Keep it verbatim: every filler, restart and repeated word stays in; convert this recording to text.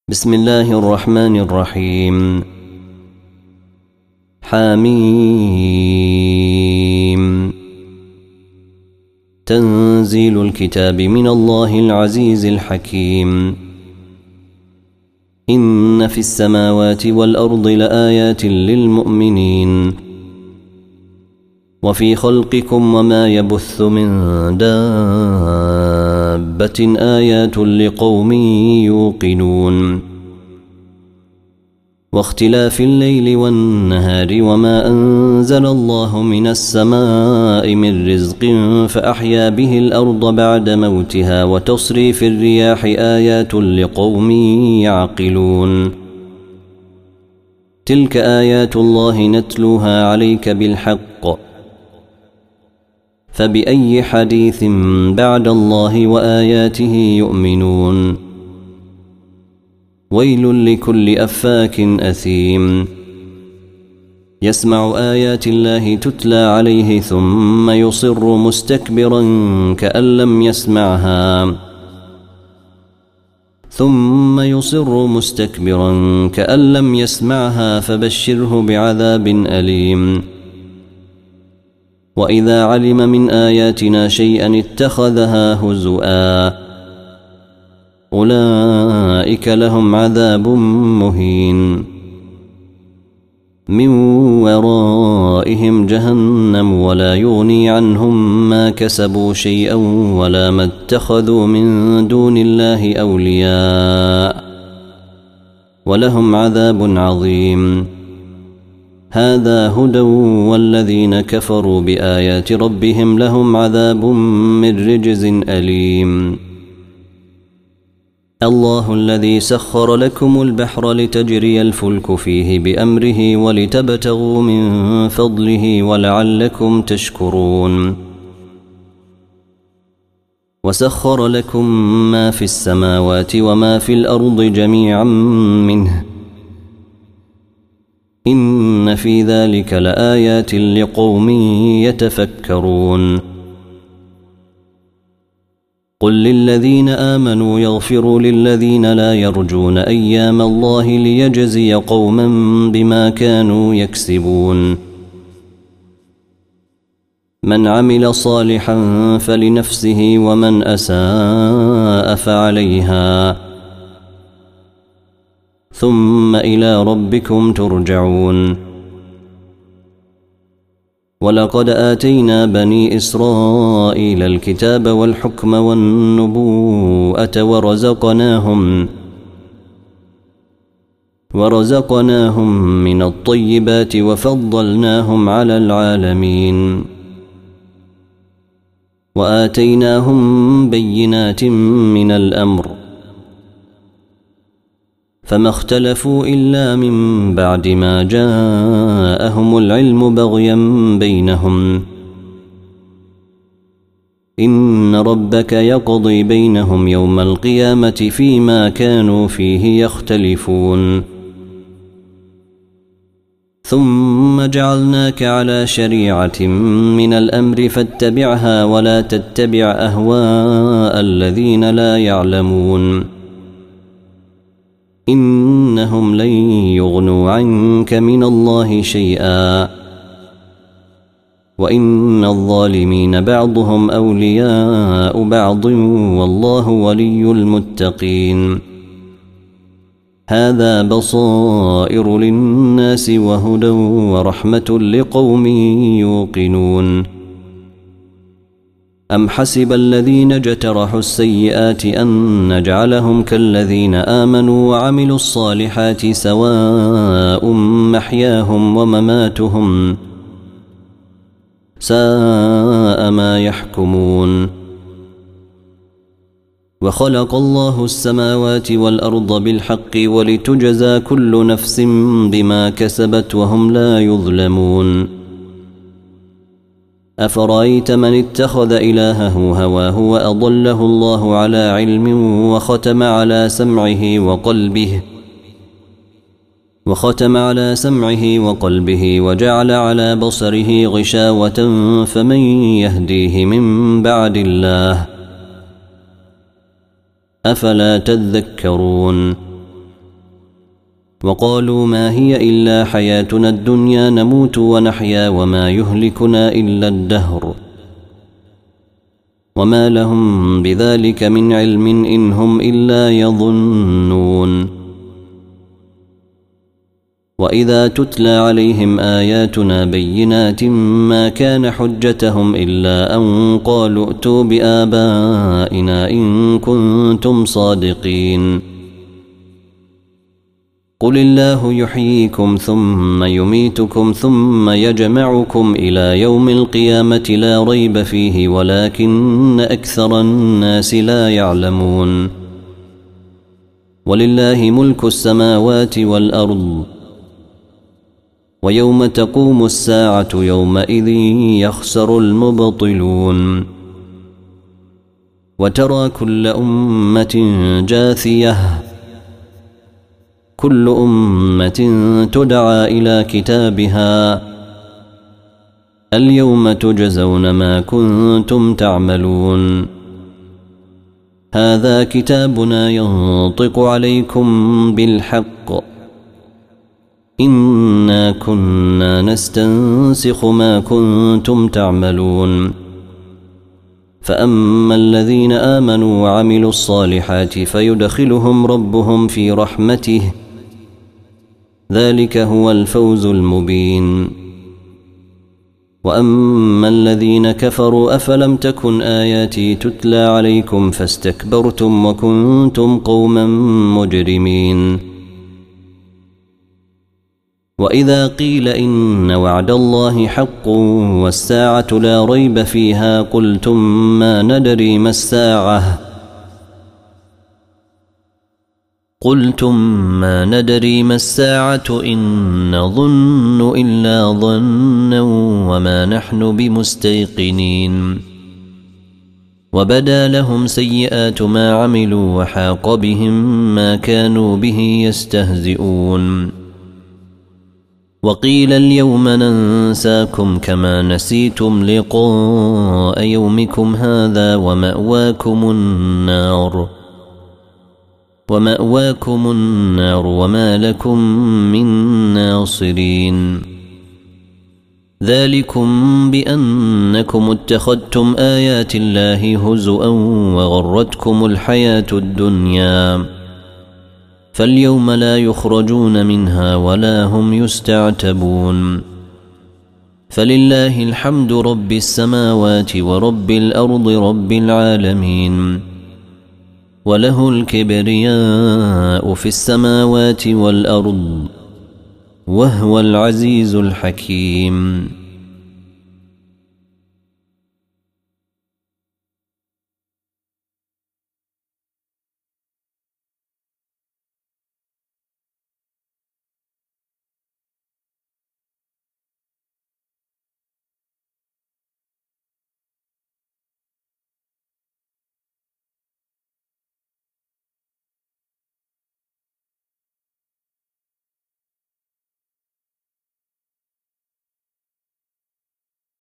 بسم الله الرحمن الرحيم. حميم. تنزيل الكتاب من الله العزيز الحكيم. إن في السماوات والأرض لآيات للمؤمنين وفي خلقكم وما يبث من دابة آيات لقوم يوقنون واختلاف الليل والنهار وما أنزل الله من السماء من رزق فأحيا به الأرض بعد موتها وتصريف الرياح آيات لقوم يعقلون تلك آيات الله نتلوها عليك بالحق فبأي حديث بعد الله وآياته يؤمنون ويل لكل أفاك أثيم يسمع آيات الله تتلى عليه ثم يصر مستكبرا كأن لم يسمعها ثم يصر مستكبرا كأن لم يسمعها فبشره بعذاب أليم وإذا علم من آياتنا شيئا اتخذها هزؤا أولئك لهم عذاب مهين من ورائهم جهنم ولا يغني عنهم ما كسبوا شيئا ولا ما اتخذوا من دون الله أولياء ولهم عذاب عظيم هذا هدى والذين كفروا بآيات ربهم لهم عذاب من رجز أليم الله الذي سخر لكم البحر لتجري الفلك فيه بأمره ولتبتغوا من فضله ولعلكم تشكرون وسخر لكم ما في السماوات وما في الأرض جميعا منه إن في ذلك لآيات لقوم يتفكرون قل للذين آمنوا يغفروا للذين لا يرجون أيام الله ليجزي قوما بما كانوا يكسبون من عمل صالحا فلنفسه ومن أساء فعليها ثم إلى ربكم ترجعون ولقد آتينا بني إسرائيل الكتاب والحكم والنبوءة ورزقناهم ورزقناهم من الطيبات وفضلناهم على العالمين وآتيناهم بينات من الأمر فما اختلفوا إلا من بعد ما جاءهم العلم بغيا بينهم إن ربك يقضي بينهم يوم القيامة فيما كانوا فيه يختلفون ثم جعلناك على شريعة من الأمر فاتبعها ولا تتبع أهواء الذين لا يعلمون إنهم لن يغنوا عنك من الله شيئا وإن الظالمين بعضهم أولياء بعض والله ولي المتقين هذا بصائر للناس وهدى ورحمة لقوم يوقنون أم حسب الذين اجترحوا السيئات أن نجعلهم كالذين آمنوا وعملوا الصالحات سواء محياهم ومماتهم ساء ما يحكمون وخلق الله السماوات والأرض بالحق ولتجزى كل نفس بما كسبت وهم لا يظلمون أفرأيت من اتخذ إلهه هواه وأضله الله على علم وختم على سمعه وقلبه وختم على سمعه وقلبه وجعل على بصره غشاوة فمن يهديه من بعد الله أفلا تذكرون وقالوا ما هي إلا حياتنا الدنيا نموت ونحيا وما يهلكنا إلا الدهر وما لهم بذلك من علم إن هم إلا يظنون. وإذا تتلى عليهم آياتنا بينات ما كان حجتهم إلا أن قالوا ائتوا بآبائنا إن كنتم صادقين. قل الله يحييكم ثم يميتكم ثم يجمعكم إلى يوم القيامة لا ريب فيه ولكن أكثر الناس لا يعلمون. ولله ملك السماوات والأرض ويوم تقوم الساعة يومئذ يخسر المبطلون. وترى كل أمة جاثية كل أمة تدعى إلى كتابها اليوم تجزون ما كنتم تعملون. هذا كتابنا ينطق عليكم بالحق إنا كنا نستنسخ ما كنتم تعملون. فأما الذين آمنوا وعملوا الصالحات فيدخلهم ربهم في رحمته ذلك هو الفوز المبين. وأما الذين كفروا أفلم تكن آياتي تتلى عليكم فاستكبرتم وكنتم قوما مجرمين. وإذا قيل إن وعد الله حق والساعة لا ريب فيها قلتم ما ندري ما الساعة قلتم ما ندري ما الساعة إن نظن إلا ظنا وما نحن بمستيقنين. وبدا لهم سيئات ما عملوا وحاق بهم ما كانوا به يستهزئون. وقيل اليوم ننساكم كما نسيتم لقاء يومكم هذا ومأواكم النار ومأواكم النار وما لكم من ناصرين. ذلكم بأنكم اتخذتم آيات الله هزؤا وغرتكم الحياة الدنيا فاليوم لا يخرجون منها ولا هم يستعتبون. فلله الحمد رب السماوات ورب الأرض رب العالمين وله الكبرياء في السماوات والأرض وهو العزيز الحكيم.